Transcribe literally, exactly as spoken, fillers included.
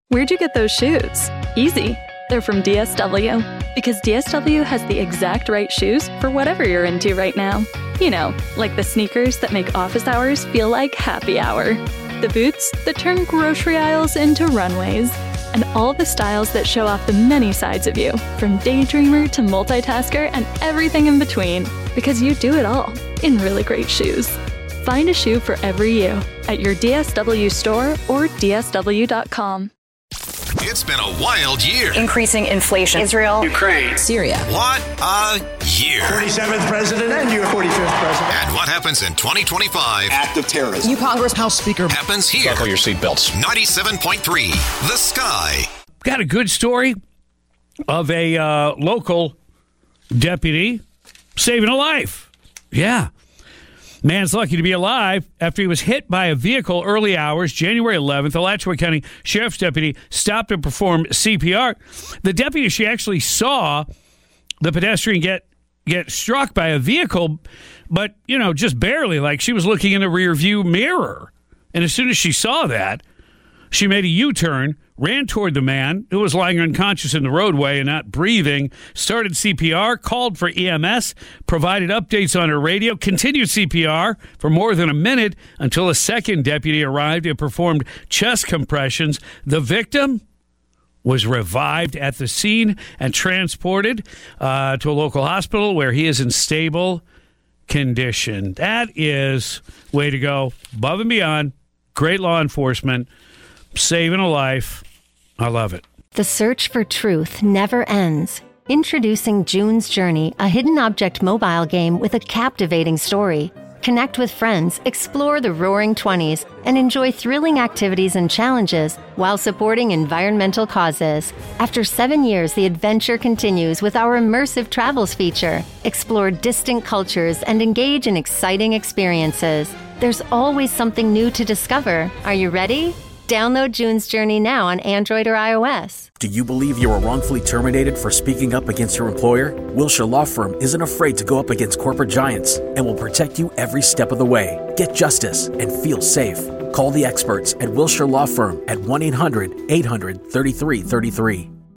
Where'd you get those shoes? Easy. They're from D S W. Because D S W has the exact right shoes for whatever you're into right now. You know, like the sneakers that make office hours feel like happy hour. The boots that turn grocery aisles into runways. And all the styles that show off the many sides of you, from daydreamer to multitasker and everything in between. Because you do it all in really great shoes. Find a shoe for every you at your D S W store or D S W dot com. It's been a wild year. Increasing inflation. Israel. Ukraine. Syria. What a year. forty-seventh president and your forty-fifth president. And what happens in twenty twenty-five? Act of terrorism. New Congress. House Speaker. Happens here. Buckle your seatbelts. ninety-seven point three, The Sky. Got a good story of a uh, local deputy saving a life. Yeah. Man's lucky to be alive after he was hit by a vehicle early hours, January eleventh. Alachua County Sheriff's deputy stopped and performed C P R. The deputy, she actually saw the pedestrian get get struck by a vehicle, but, you know, just barely, like she was looking in the rear view mirror. And as soon as she saw that, she made a U-turn, ran toward the man who was lying unconscious in the roadway and not breathing, started C P R, called for E M S, provided updates on her radio, continued C P R for more than a minute until a second deputy arrived and performed chest compressions. The victim was revived at the scene and transported uh, to a local hospital where he is in stable condition. That is way to go. Above and beyond. Great law enforcement. Saving a life. I love it. The search for truth never ends. Introducing June's Journey, a hidden object mobile game with a captivating story. Connect with friends, explore the roaring twenties, and enjoy thrilling activities and challenges while supporting environmental causes. After seven years, the adventure continues with our immersive travels feature. Explore distant cultures and engage in exciting experiences. There's always something new to discover. Are you ready? Download June's Journey now on Android or iOS. Do you believe you were wrongfully terminated for speaking up against your employer? Wilshire Law Firm isn't afraid to go up against corporate giants and will protect you every step of the way. Get justice and feel safe. Call the experts at Wilshire Law Firm at one eight hundred eight hundred thirty-three thirty-three.